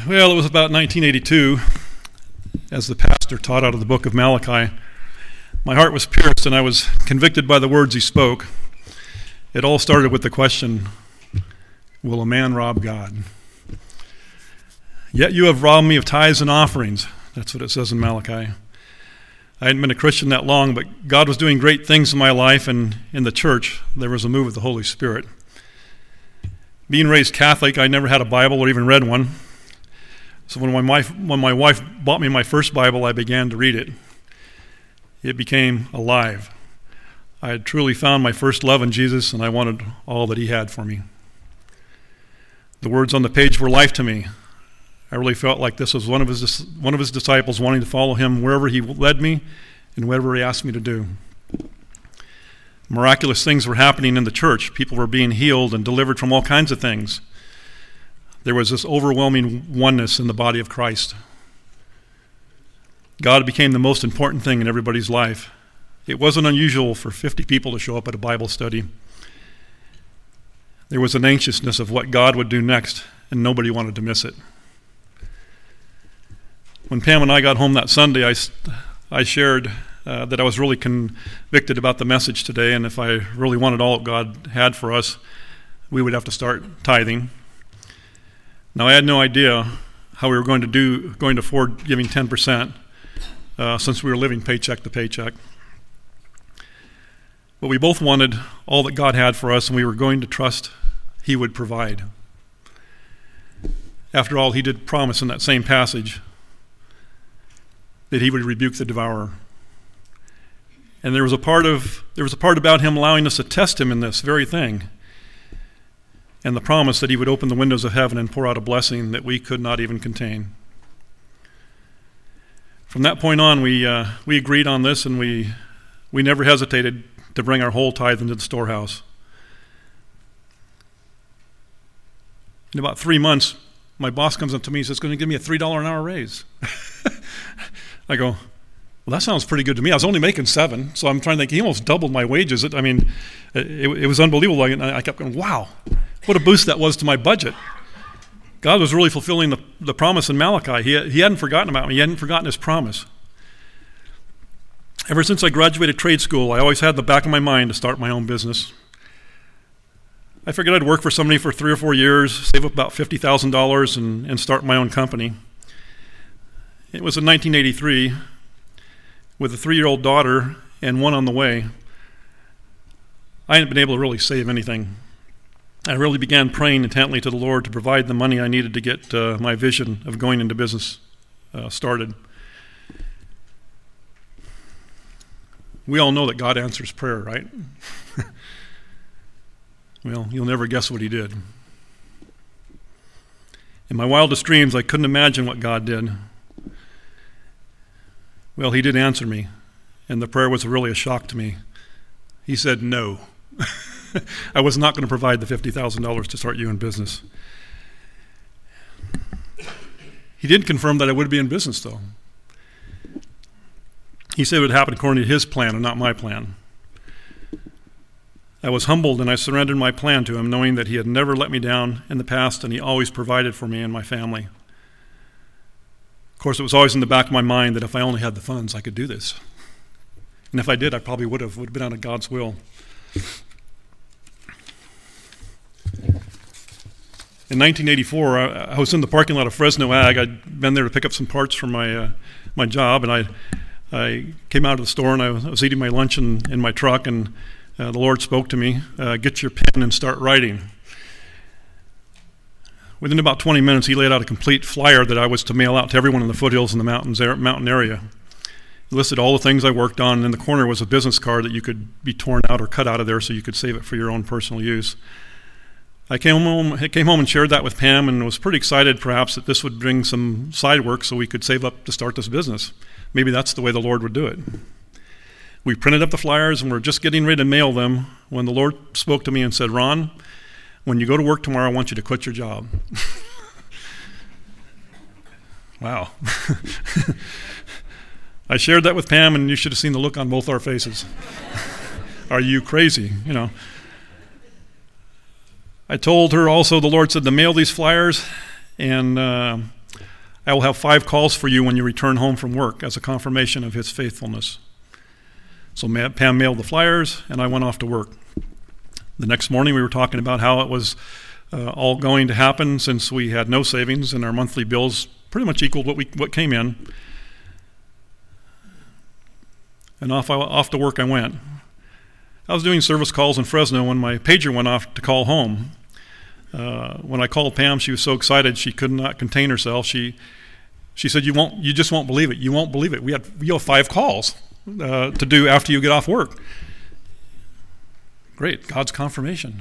Well, it was about 1982, as the pastor taught out of the book of Malachi. My heart was pierced, and I was convicted by the words he spoke. It all started with the question, will a man rob God? Yet you have robbed me of tithes and offerings. That's what it says in Malachi. I hadn't been a Christian that long, but God was doing great things in my life, and in the church there was a move of the Holy Spirit. Being raised Catholic, I never had a Bible or even read one. So when my wife bought me my first Bible, I began to read it. It became alive. I had truly found my first love in Jesus, and I wanted all that he had for me. The words on the page were life to me. I really felt like this was one of his disciples wanting to follow him wherever he led me and whatever he asked me to do. Miraculous things were happening in the church. People were being healed and delivered from all kinds of things. There was this overwhelming oneness in the body of Christ. God became the most important thing in everybody's life. It wasn't unusual for 50 people to show up at a Bible study. There was an anxiousness of what God would do next, and nobody wanted to miss it. When Pam and I got home that Sunday, I shared that I was really convicted about the message today, and if I really wanted all that God had for us, we would have to start tithing. Now, I had no idea how we were going to afford giving 10%, since we were living paycheck to paycheck. But we both wanted all that God had for us, and we were going to trust he would provide. After all, he did promise in that same passage that he would rebuke the devourer. And there was a part about him allowing us to test him in this very thing, and the promise that he would open the windows of heaven and pour out a blessing that we could not even contain. From that point on, we agreed on this, and we never hesitated to bring our whole tithe into the storehouse. In about 3 months, my boss comes up to me and says, "It's going to give me a $3 an hour raise." I go, "Well, that sounds pretty good to me. I was only making $7, so I'm trying to think, he almost doubled my wages." It was unbelievable. I kept going, wow, what a boost that was to my budget. God was really fulfilling the promise in Malachi. He hadn't forgotten about me. He hadn't forgotten his promise. Ever since I graduated trade school, I always had in the back of my mind to start my own business. I figured I'd work for somebody for 3 or 4 years, save up about $50,000 and start my own company. It was in 1983, with a 3-year-old daughter and one on the way. I hadn't been able to really save anything. I really began praying intently to the Lord to provide the money I needed to get my vision of going into business started. We all know that God answers prayer, right? Well, you'll never guess what he did. In my wildest dreams, I couldn't imagine what God did. Well, he did answer me, and the prayer was really a shock to me. He said no. I was not going to provide the $50,000 to start you in business. He did confirm that I would be in business, though. He said it would happen according to his plan and not my plan. I was humbled, and I surrendered my plan to him, knowing that he had never let me down in the past, and he always provided for me and my family. Of course, it was always in the back of my mind that if I only had the funds, I could do this. And if I did, I probably would have been out of God's will. In 1984, I was in the parking lot of Fresno Ag. I'd been there to pick up some parts for my job, and I came out of the store, and I was eating my lunch in my truck, and the Lord spoke to me, "Get your pen and start writing." Within about 20 minutes, he laid out a complete flyer that I was to mail out to everyone in the foothills and the mountain area. He listed all the things I worked on, and in the corner was a business card that you could be torn out or cut out of there so you could save it for your own personal use. I came home and shared that with Pam, and was pretty excited perhaps that this would bring some side work so we could save up to start this business. Maybe that's the way the Lord would do it. We printed up the flyers, and we're just getting ready to mail them when the Lord spoke to me and said, "Ron, when you go to work tomorrow, I want you to quit your job." Wow. I shared that with Pam, and you should have seen the look on both our faces. Are you crazy? I told her also the Lord said to mail these flyers, and I will have 5 calls for you when you return home from work as a confirmation of his faithfulness. So Pam mailed the flyers, and I went off to work. The next morning we were talking about how it was all going to happen since we had no savings and our monthly bills pretty much equaled what came in. And off to work I went. I was doing service calls in Fresno when my pager went off to call home. When I called Pam, she was so excited she could not contain herself. She said, "You just won't believe it. You won't believe it. We have 5 calls to do after you get off work." Great, God's confirmation.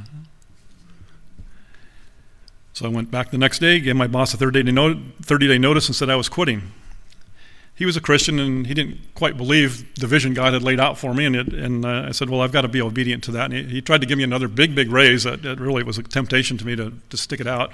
So I went back the next day, gave my boss a 30-day notice, and said I was quitting. He was a Christian, and he didn't quite believe the vision God had laid out for me. And I said, well, I've got to be obedient to that. And he tried to give me another big raise. That really was a temptation to me to stick it out.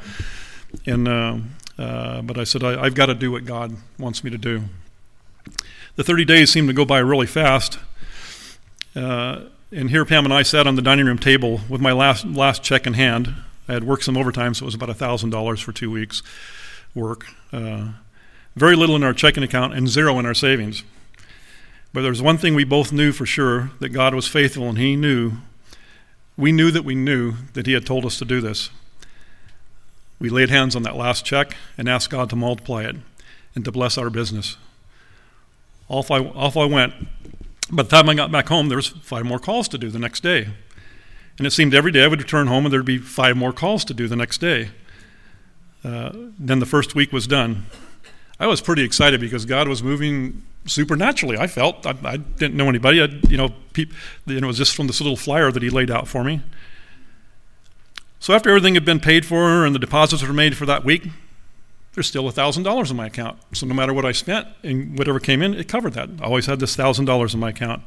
But I said, I've got to do what God wants me to do. The 30 days seemed to go by really fast. And here Pam and I sat on the dining room table with my last check in hand. I had worked some overtime, so it was about $1,000 for 2 weeks' work. Very little in our checking account and zero in our savings. But there was one thing we both knew for sure, that God was faithful, and we knew that he had told us to do this. We laid hands on that last check and asked God to multiply it and to bless our business. Off I went. By the time I got back home, there was 5 more calls to do the next day. And it seemed every day I would return home and there'd be 5 more calls to do the next day. Then the first week was done. I was pretty excited because God was moving supernaturally. I felt I didn't know anybody. It was just from this little flyer that he laid out for me. So after everything had been paid for and the deposits were made for that week, there's still $1,000 in my account. So no matter what I spent and whatever came in, it covered that. I always had this $1,000 in my account.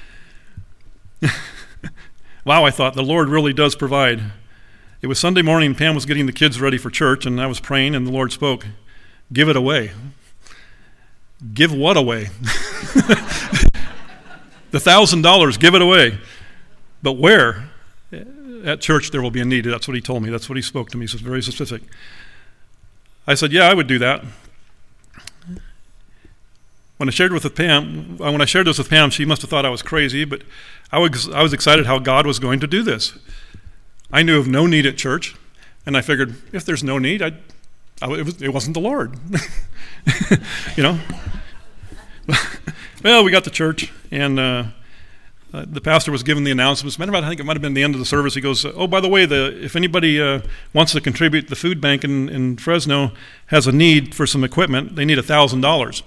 Wow, I thought, the Lord really does provide. It was Sunday morning, Pam was getting the kids ready for church, and I was praying, and the Lord spoke. Give it away. Give what away? The $1,000, give it away. But where? At church there will be a need. That's what he told me. That's what he spoke to me. So it's very specific. I said, yeah, I would do that. When I shared this with Pam, she must have thought I was crazy, but I was excited how God was going to do this. I knew of no need at church, and I figured if there's no need, it wasn't the Lord. Well, we got to church, and the pastor was giving the announcements. I think it might have been the end of the service. He goes, oh, by the way, if anybody wants to contribute, the food bank in Fresno has a need for some equipment. They need $1,000.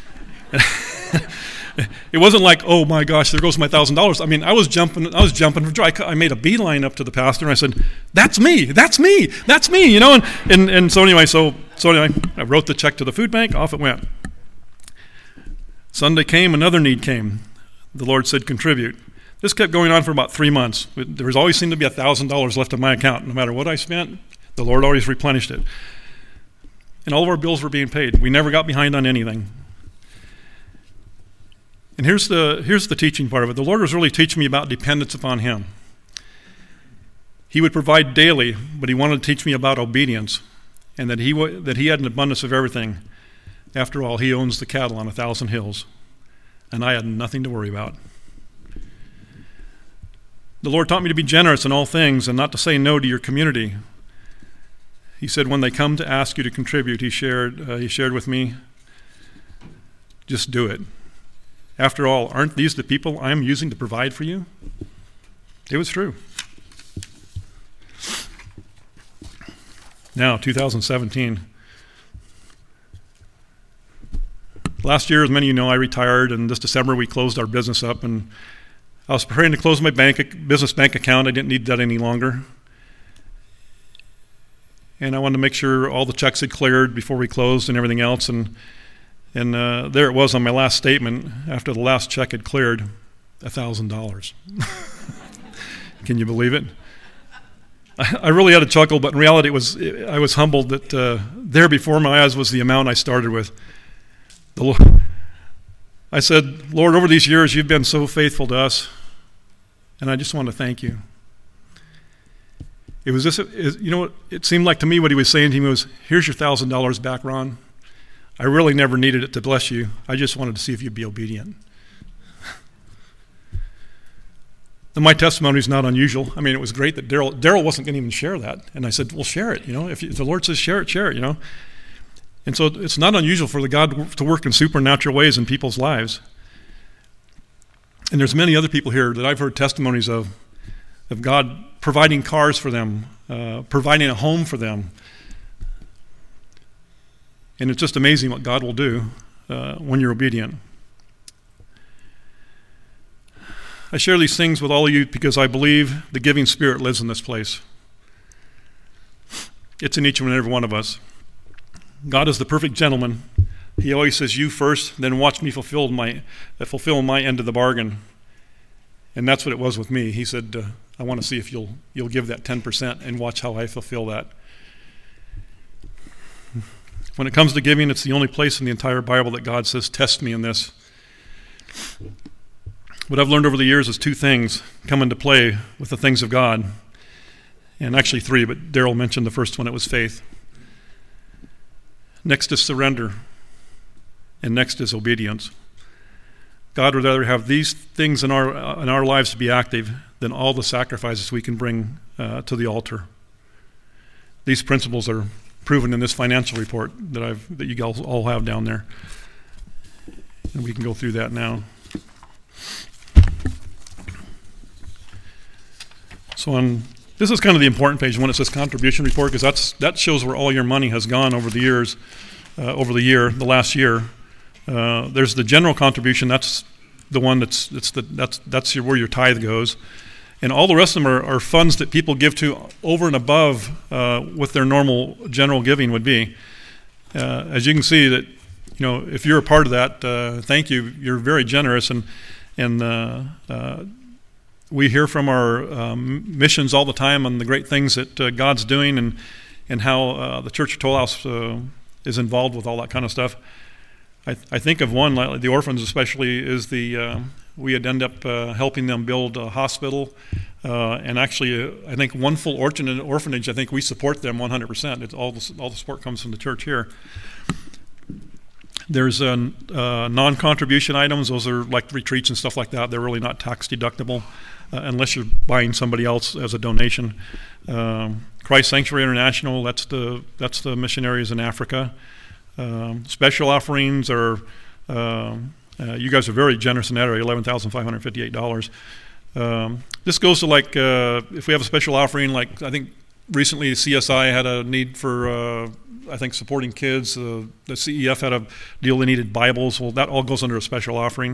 It wasn't like, oh my gosh, there goes my $1,000. I mean, I was jumping for joy. I made a beeline up to the pastor and I said, that's me. And so anyway, I wrote the check to the food bank. Off it went. Sunday came, another need came. The Lord said, contribute. This kept going on for about 3 months. There was always seemed to be $1,000 left in my account. No matter what I spent, the Lord always replenished it. And all of our bills were being paid. We never got behind on anything. And here's the teaching part of it. The Lord was really teaching me about dependence upon him. He would provide daily, but he wanted to teach me about obedience, and that he had an abundance of everything. After all, he owns the cattle on 1,000 hills, and I had nothing to worry about. The Lord taught me to be generous in all things and not to say no to your community. He said when they come to ask you to contribute, he shared with me, just do it. After all, aren't these the people I am using to provide for you? It was true. Now, 2017. Last year, as many of you know, I retired, and this December we closed our business up, and I was preparing to close my business bank account. I didn't need that any longer. And I wanted to make sure all the checks had cleared before we closed and everything else, and there it was on my last statement, after the last check had cleared, $1,000. Can you believe it? I really had a chuckle, but in reality I was humbled that there before my eyes was the amount I started with. I said, Lord, over these years you've been so faithful to us, and I just want to thank you. It was it seemed like to me what he was saying to me was, here's your $1,000 back, Ron. I really never needed it to bless you. I just wanted to see if you'd be obedient. And my testimony is not unusual. I mean, it was great that Daryl wasn't going to even share that. And I said, well, share it. If the Lord says share it, And so it's not unusual for the God to work in supernatural ways in people's lives. And there's many other people here that I've heard testimonies of God providing cars for them, providing a home for them. And it's just amazing what God will do when you're obedient. I share these things with all of you because I believe the giving spirit lives in this place. It's in each and every one of us. God is the perfect gentleman. He always says, you first, then watch me fulfill my end of the bargain. And that's what it was with me. He said, I want to see if you'll give that 10% and watch how I fulfill that. When it comes to giving, it's the only place in the entire Bible that God says, test me in this. What I've learned over the years is two things come into play with the things of God. And actually three, but Daryl mentioned the first one, it was faith. Next is surrender. And next is obedience. God would rather have these things in our lives to be active than all the sacrifices we can bring to the altar. These principles are proven in this financial report that you guys all have down there. And we can go through that now. This is kind of the important page when it says contribution report, because that shows where all your money has gone over the years, the last year. There's the general contribution. That's the one that's where your tithe goes, and all the rest of them are funds that people give to over and above what their normal general giving would be. As you can see that, if you're a part of that, thank you. You're very generous, and we hear from our missions all the time on the great things that God's doing and how the Church of Toll House is involved with all that kind of stuff. I think of one, like the orphans especially, is we had end up helping them build a hospital, and actually I think one full orphanage, I think we support them 100%. All the support comes from the church here. There's non-contribution items. Those are like retreats and stuff like that. They're really not tax deductible unless you're buying somebody else as a donation. Christ Sanctuary International, that's the missionaries in Africa. Special offerings are, you guys are very generous in that area, $11,558. This goes to if we have a special offering, like I think recently CSI had a need for, supporting kids. The CEF had a deal they needed Bibles. Well, that all goes under a special offering.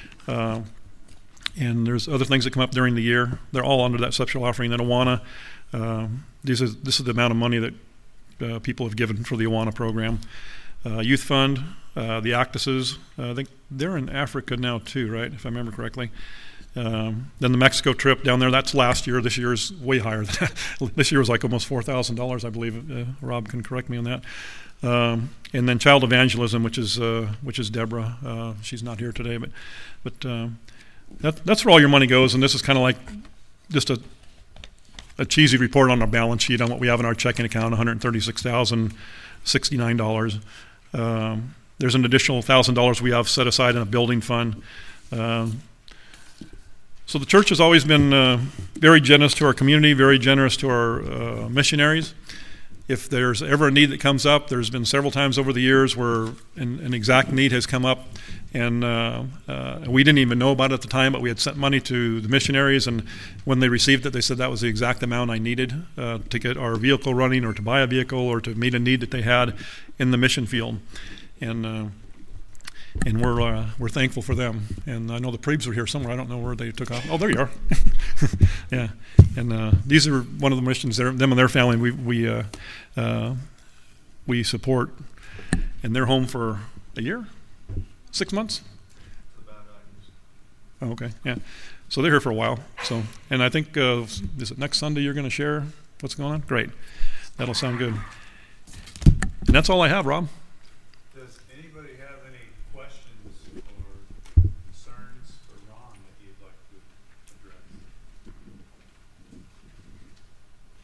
And there's other things that come up during the year. They're all under that special offering. Then Awana, this is the amount of money that people have given for the Awana program. Youth Fund, the Actuses, I think they're in Africa now too, right, if I remember correctly. Then the Mexico trip down there, that's last year. This year is way higher than that. This year was like almost $4,000, I believe. Rob can correct me on that. And then Child Evangelism, which is Deborah. She's not here today, but that's where all your money goes. And this is kind of like just a cheesy report on our balance sheet on what we have in our checking account, $136,069. There's an additional $1,000 we have set aside in a building fund. So the church has always been very generous to our community, very generous to our missionaries. If there's ever a need that comes up, there's been several times over the years where an exact need has come up, and we didn't even know about it at the time, but we had sent money to the missionaries, and when they received it, they said that was the exact amount I needed to get our vehicle running, or to buy a vehicle, or to meet a need that they had in the mission field. And we're thankful for them. And I know the Prebes are here somewhere. I don't know where they took off. Oh, there you are. Yeah. And these are one of the missions. Them and their family we support, and they're home for a year, 6 months. Oh, okay. Yeah. So they're here for a while. So, and I think is it next Sunday you're going to share what's going on? Great. That'll sound good. And that's all I have, Rob.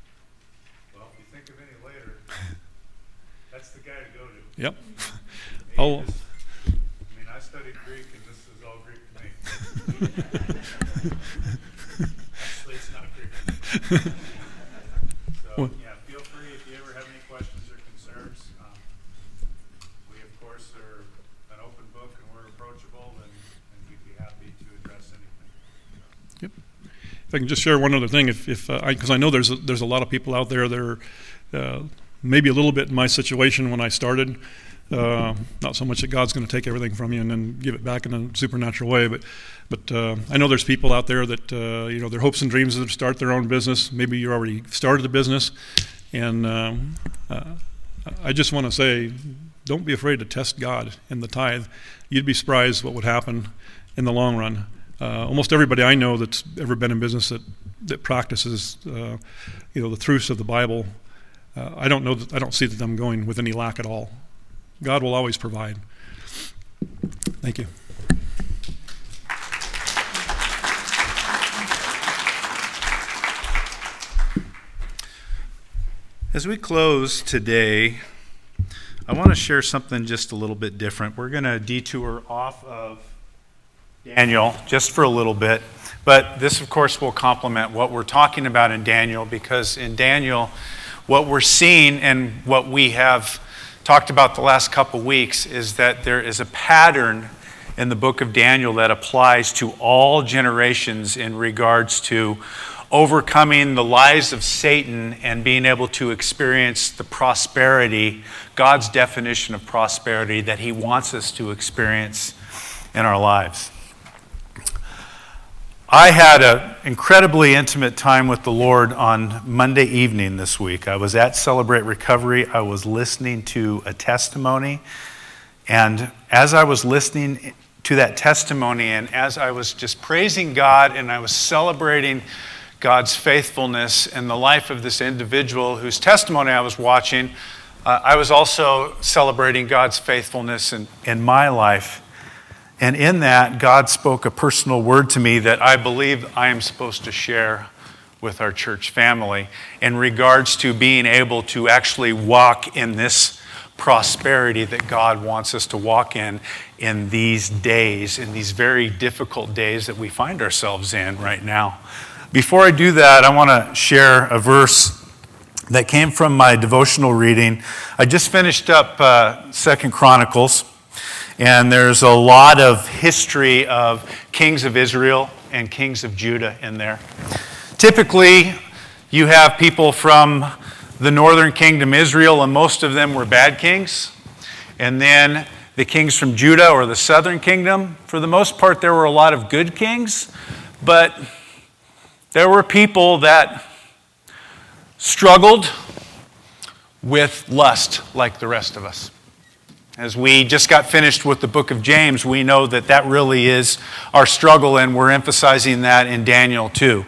Yep. Oh. I studied Greek, and this is all Greek to me. Actually, it's not Greek. So, feel free if you ever have any questions or concerns. We, of course, are an open book, and we're approachable, and we'd be happy to address anything. Yep. If I can just share one other thing, because I know there's a lot of people out there that are maybe a little bit in my situation when I started. Not so much that God's going to take everything from you and then give it back in a supernatural way, but I know there's people out there that their hopes and dreams is to start their own business. Maybe you already started a business, and I just want to say, don't be afraid to test God in the tithe. You'd be surprised what would happen in the long run. Almost everybody I know that's ever been in business that practices the truths of the Bible, I don't see them going with any lack at all. God will always provide. Thank you. As we close today, I want to share something just a little bit different. We're going to detour off of Daniel just for a little bit, but this, of course, will complement what we're talking about in Daniel, because in Daniel, what we're seeing and what we have talked about the last couple weeks is that there is a pattern in the book of Daniel that applies to all generations in regards to overcoming the lies of Satan and being able to experience the prosperity, God's definition of prosperity that he wants us to experience in our lives. I had an incredibly intimate time with the Lord on Monday evening this week. I was at Celebrate Recovery. I was listening to a testimony. And as I was listening to that testimony and as I was just praising God and I was celebrating God's faithfulness in the life of this individual whose testimony I was watching, I was also celebrating God's faithfulness in my life. And in that, God spoke a personal word to me that I believe I am supposed to share with our church family in regards to being able to actually walk in this prosperity that God wants us to walk in these days, in these very difficult days that we find ourselves in right now. Before I do that, I want to share a verse that came from my devotional reading. I just finished up 2 Chronicles. And there's a lot of history of kings of Israel and kings of Judah in there. Typically, you have people from the northern kingdom Israel, and most of them were bad kings. And then the kings from Judah or the southern kingdom, for the most part, there were a lot of good kings. But there were people that struggled with lust like the rest of us. As we just got finished with the book of James, we know that really is our struggle, and we're emphasizing that in Daniel too.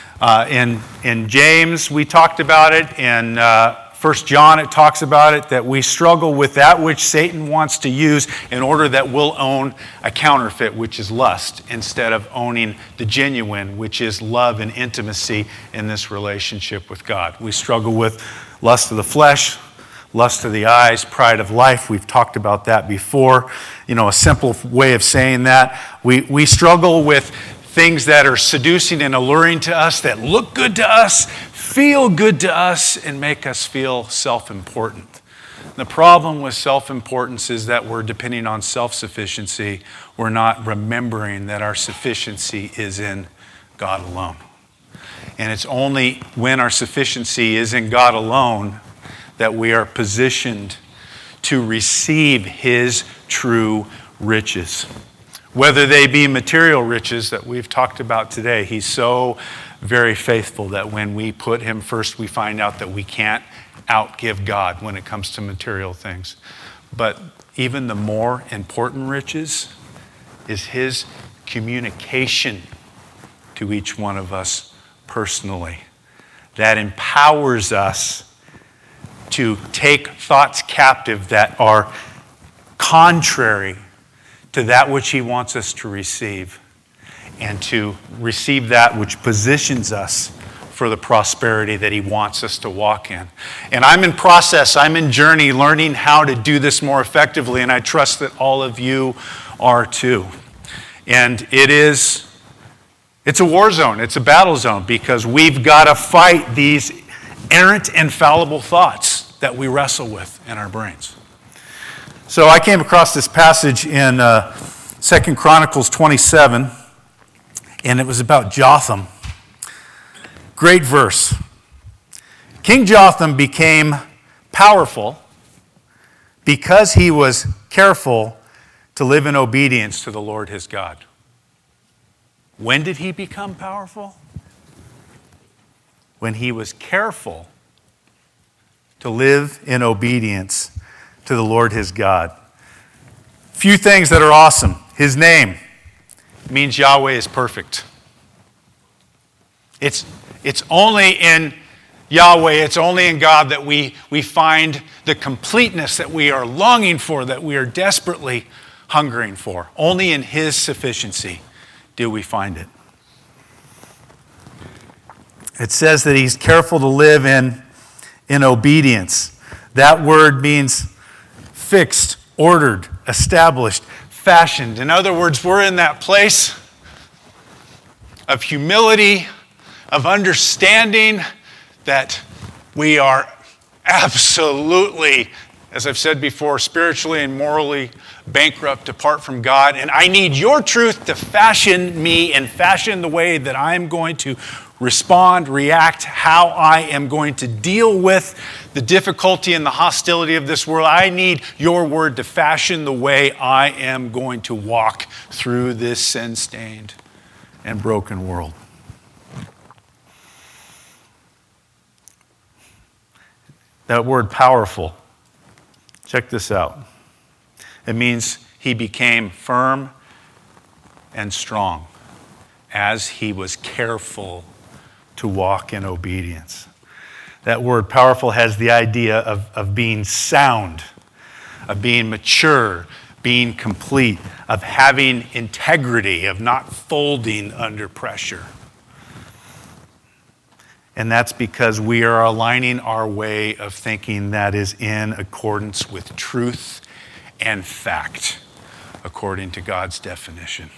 In James, we talked about it. In 1 John, it talks about it, that we struggle with that which Satan wants to use in order that we'll own a counterfeit, which is lust, instead of owning the genuine, which is love and intimacy in this relationship with God. We struggle with lust of the flesh, lust of the eyes, pride of life. We've talked about that before. A simple way of saying that. We struggle with things that are seducing and alluring to us, that look good to us, feel good to us, and make us feel self-important. The problem with self-importance is that we're depending on self-sufficiency. We're not remembering that our sufficiency is in God alone. And it's only when our sufficiency is in God alone that we are positioned to receive his true riches. Whether they be material riches that we've talked about today, he's so very faithful that when we put him first, we find out that we can't outgive God when it comes to material things. But even the more important riches is his communication to each one of us personally. That empowers us to take thoughts captive that are contrary to that which he wants us to receive, and to receive that which positions us for the prosperity that he wants us to walk in. And I'm in process, I'm in journey learning how to do this more effectively, and I trust that all of you are too. And it's a war zone, it's a battle zone, because we've got to fight these errant and fallible thoughts that we wrestle with in our brains. So I came across this passage in 2 Chronicles 27, and it was about Jotham. Great verse. King Jotham became powerful because he was careful to live in obedience to the Lord his God. When did he become powerful? When he was careful to live in obedience to the Lord his God. Few things that are awesome. His name means Yahweh is perfect. It's only in Yahweh, it's only in God that we find the completeness that we are longing for, that we are desperately hungering for. Only in his sufficiency do we find it. It says that he's careful to live in obedience. That word means fixed, ordered, established, fashioned. In other words, we're in that place of humility, of understanding that we are absolutely, as I've said before, spiritually and morally bankrupt apart from God. And I need your truth to fashion me and fashion the way that I'm going to respond, react, how I am going to deal with the difficulty and the hostility of this world. I need your word to fashion the way I am going to walk through this sin-stained and broken world. That word powerful, check this out. It means he became firm and strong as he was careful to walk in obedience. That word powerful has the idea of being sound, of being mature, being complete, of having integrity, of not folding under pressure. And that's because we are aligning our way of thinking that is in accordance with truth and fact, according to God's definition.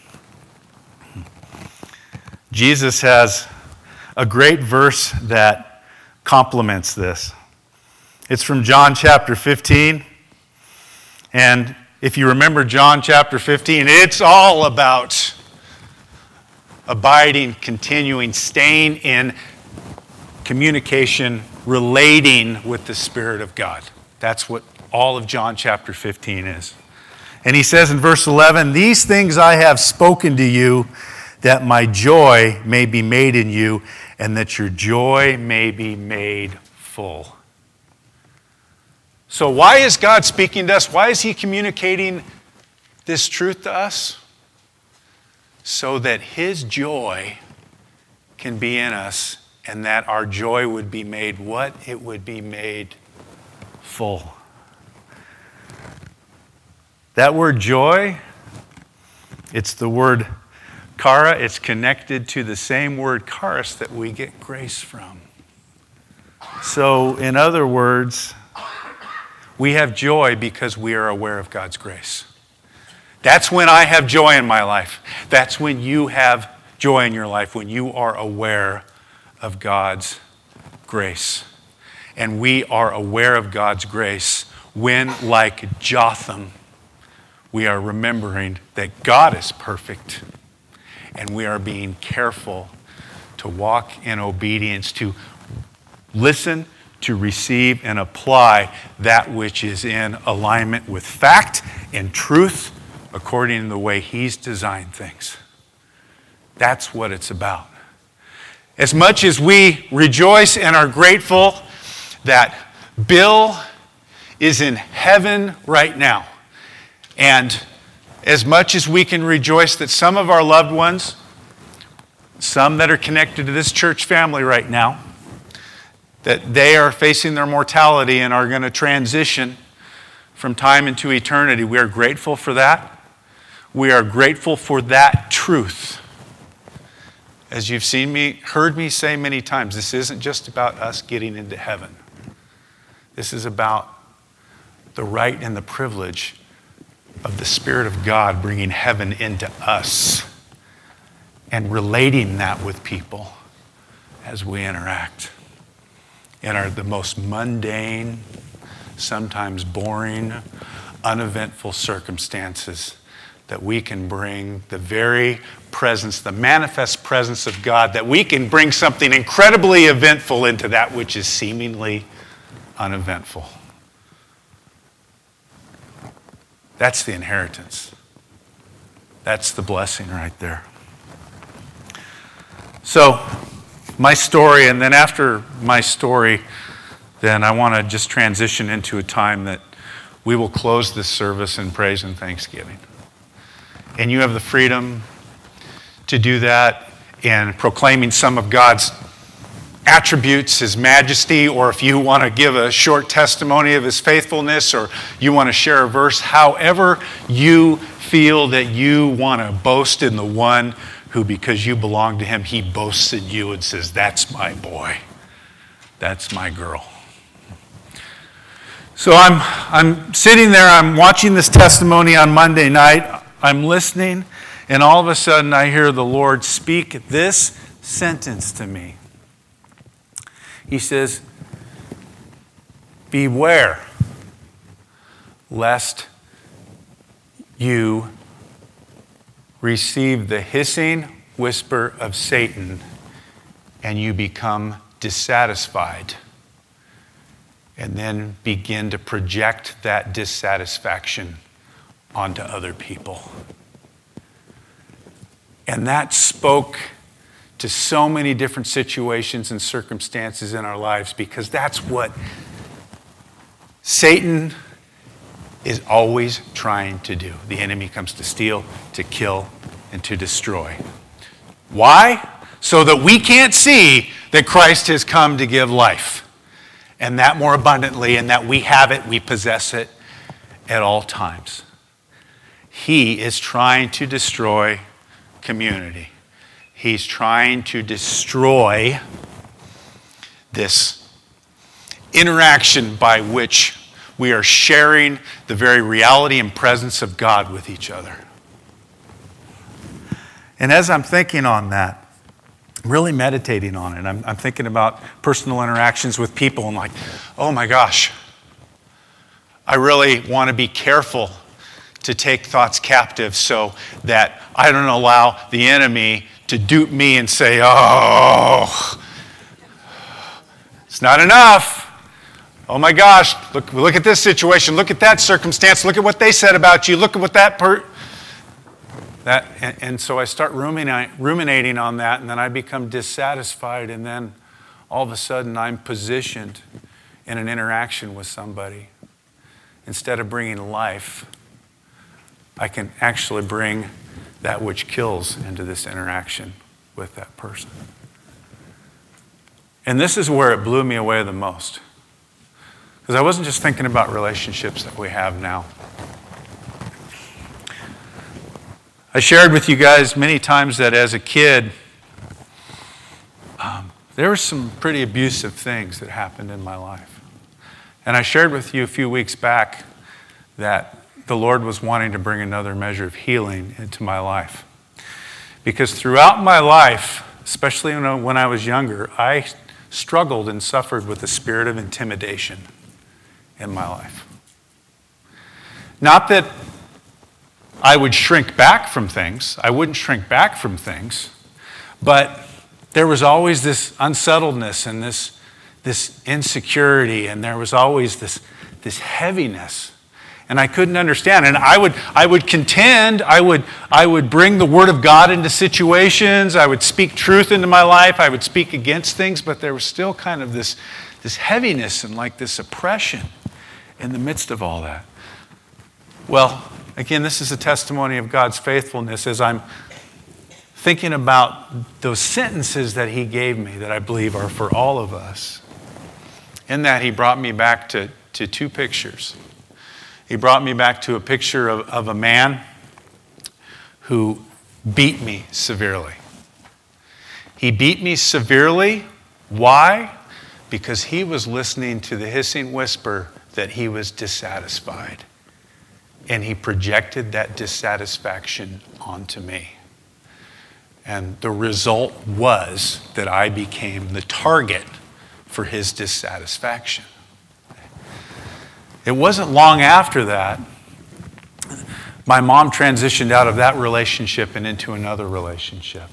Jesus has a great verse that complements this. It's from John chapter 15. And if you remember John chapter 15, it's all about abiding, continuing, staying in communication, relating with the Spirit of God. That's what all of John chapter 15 is. And he says in verse 11, "These things I have spoken to you, that my joy may be made in you, and that your joy may be made full." So why is God speaking to us? Why is he communicating this truth to us? So that his joy can be in us, and that our joy would be made what? It would be made full. That word joy, it's the word chara. It's connected to the same word charis that we get grace from. So, in other words, we have joy because we are aware of God's grace. That's when I have joy in my life. That's when you have joy in your life, when you are aware of God's grace. And we are aware of God's grace when, like Jotham, we are remembering that God is perfect, and we are being careful to walk in obedience, to listen, to receive, and apply that which is in alignment with fact and truth according to the way he's designed things. That's what it's about. As much as we rejoice and are grateful that Bill is in heaven right now, and as much as we can rejoice that some of our loved ones, some that are connected to this church family right now, that they are facing their mortality and are going to transition from time into eternity, we are grateful for that. We are grateful for that truth. as you've heard me say many times, this isn't just about us getting into heaven. This is about the right and the privilege of the Spirit of God bringing heaven into us and relating that with people as we interact in the most mundane, sometimes boring, uneventful circumstances, that we can bring the very presence, the manifest presence of God, that we can bring something incredibly eventful into that which is seemingly uneventful. That's the inheritance. That's the blessing right there. So, my story, and then after my story, then I want to just transition into a time that we will close this service in praise and thanksgiving. And you have the freedom to do that in proclaiming some of God's attributes, His majesty, or if you want to give a short testimony of His faithfulness, or you want to share a verse, however you feel that you want to boast in the one who, because you belong to Him, He boasts in you and says, that's my boy, that's my girl. So I'm sitting there, I'm watching this testimony on Monday night, I'm listening, and all of a sudden I hear the Lord speak this sentence to me. He says, beware lest you receive the hissing whisper of Satan and you become dissatisfied and then begin to project that dissatisfaction onto other people. And that spoke to so many different situations and circumstances in our lives, because that's what Satan is always trying to do. The enemy comes to steal, to kill, and to destroy. Why? So that we can't see that Christ has come to give life, and that more abundantly, and that we have it, we possess it at all times. He is trying to destroy community. He's trying to destroy this interaction by which we are sharing the very reality and presence of God with each other. And as I'm thinking on that, really meditating on it, I'm thinking about personal interactions with people and like, oh my gosh, I really want to be careful to take thoughts captive so that I don't allow the enemy to dupe me and say, oh, it's not enough. Oh my gosh, look at this situation. Look at that circumstance. Look at what they said about you. Look at what and so I start ruminating on that, and then I become dissatisfied, and then all of a sudden I'm positioned in an interaction with somebody. Instead of bringing life, I can actually bring that which kills into this interaction with that person. And this is where it blew me away the most. Because I wasn't just thinking about relationships that we have now. I shared with you guys many times that as a kid, there were some pretty abusive things that happened in my life. And I shared with you a few weeks back that the Lord was wanting to bring another measure of healing into my life. Because throughout my life, especially when I was younger, I struggled and suffered with the spirit of intimidation in my life. Not that I would shrink back from things. I wouldn't shrink back from things. But there was always this unsettledness and this insecurity, and there was always this heaviness. And I couldn't understand. And I would contend, I would bring the Word of God into situations, I would speak truth into my life, I would speak against things, but there was still kind of this heaviness and like this oppression in the midst of all that. Well, again, this is a testimony of God's faithfulness as I'm thinking about those sentences that He gave me that I believe are for all of us. In that, He brought me back to two pictures. He brought me back to a picture of a man who beat me severely. He beat me severely. Why? Because he was listening to the hissing whisper that he was dissatisfied. And he projected that dissatisfaction onto me. And the result was that I became the target for his dissatisfaction. It wasn't long after that, my mom transitioned out of that relationship and into another relationship.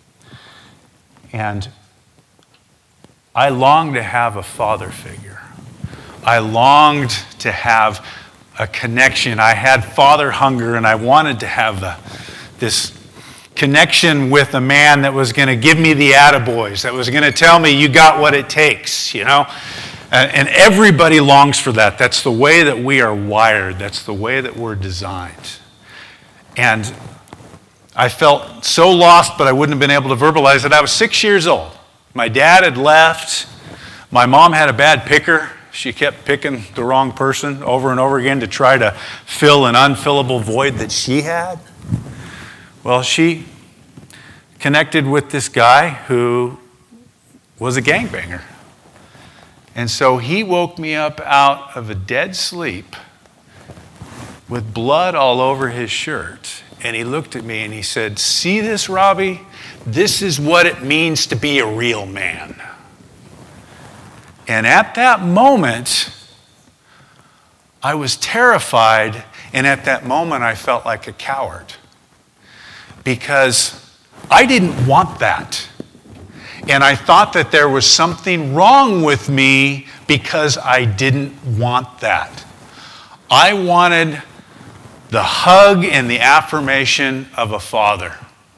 And I longed to have a father figure. I longed to have a connection. I had father hunger, and I wanted to have this connection with a man that was going to give me the attaboys, that was going to tell me you got what it takes, you know? And everybody longs for that. That's the way that we are wired. That's the way that we're designed. And I felt so lost, but I wouldn't have been able to verbalize it. I was 6 years old. My dad had left. My mom had a bad picker. She kept picking the wrong person over and over again to try to fill an unfillable void that she had. Well, she connected with this guy who was a gangbanger. And so he woke me up out of a dead sleep with blood all over his shirt. And he looked at me and he said, "See this, Robbie? This is what it means to be a real man." And at that moment, I was terrified. And at that moment, I felt like a coward. Because I didn't want that. And I thought that there was something wrong with me because I didn't want that. I wanted the hug and the affirmation of a father.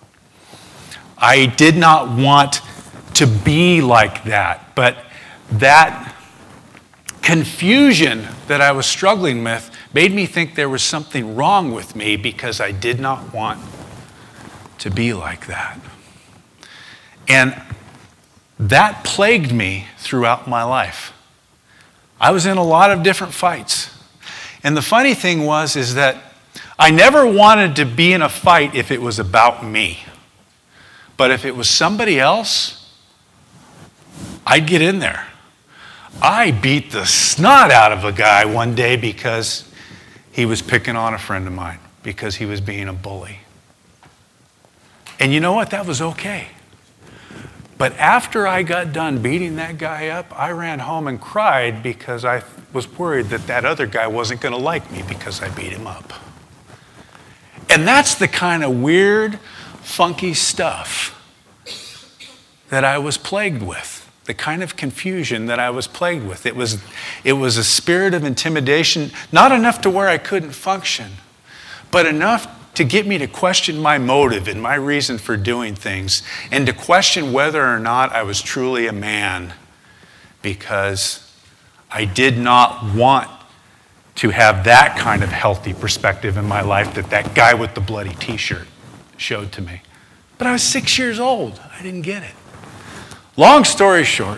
I did not want to be like that. But that confusion that I was struggling with made me think there was something wrong with me because I did not want to be like that. And that plagued me throughout my life. I was in a lot of different fights. And the funny thing is that I never wanted to be in a fight if it was about me. But if it was somebody else, I'd get in there. I beat the snot out of a guy one day because he was picking on a friend of mine, because he was being a bully. And you know what? That was okay. But after I got done beating that guy up, I ran home and cried because I was worried that that other guy wasn't going to like me because I beat him up. And that's the kind of weird, funky stuff that I was plagued with, the kind of confusion that I was plagued with. It was a spirit of intimidation, not enough to where I couldn't function, but enough to get me to question my motive and my reason for doing things, and to question whether or not I was truly a man, because I did not want to have that kind of healthy perspective in my life that guy with the bloody t-shirt showed to me. But I was 6 years old. I didn't get it. Long story short,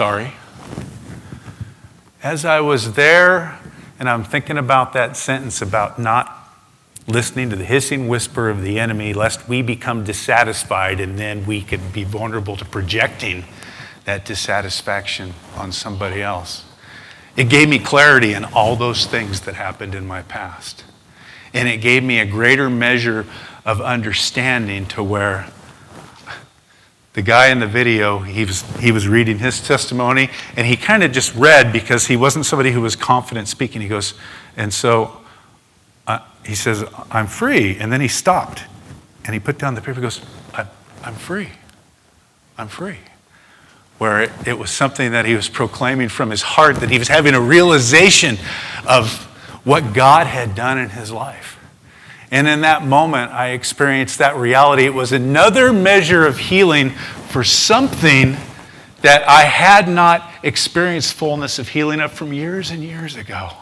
as I was there and I'm thinking about that sentence about not listening to the hissing whisper of the enemy, lest we become dissatisfied and then we could be vulnerable to projecting that dissatisfaction on somebody else. It gave me clarity in all those things that happened in my past. And it gave me a greater measure of understanding to where the guy in the video, he was reading his testimony, and he kind of just read because he wasn't somebody who was confident speaking. He goes, and so he says, I'm free. And then he stopped and he put down the paper. He goes, I'm free. I'm free. Where it was something that he was proclaiming from his heart, that he was having a realization of what God had done in his life. And in that moment, I experienced that reality. It was another measure of healing for something that I had not experienced fullness of healing of from years and years ago.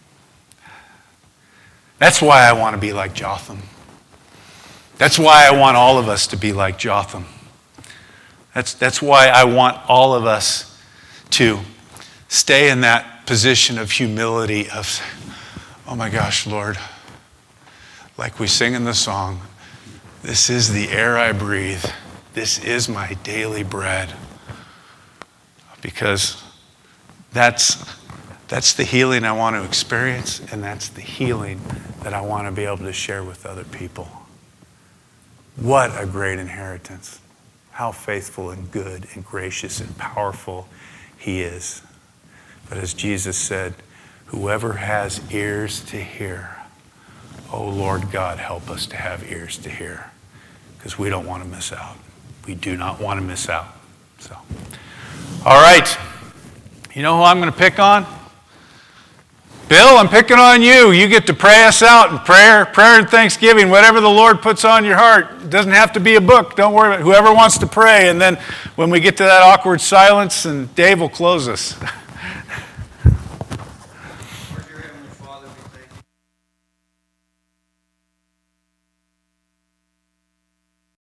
That's why I want to be like Jotham. That's why I want all of us to be like Jotham. That's why I want all of us to stay in that position of humility of, oh my gosh, Lord, like we sing in the song, this is the air I breathe. this is my daily bread. Because that's the healing I want to experience, and that's the healing that I want to be able to share with other people. What a great inheritance. How faithful and good and gracious and powerful he is. But as Jesus said, whoever has ears to hear, oh Lord God, help us to have ears to hear, because we don't want to miss out. We do not want to miss out. So, all right. You know who I'm going to pick on? Bill, I'm picking on you. You get to pray us out in prayer and thanksgiving, whatever the Lord puts on your heart. It doesn't have to be a book. Don't worry about it. Whoever wants to pray. And then when we get to that awkward silence, and Dave will close us.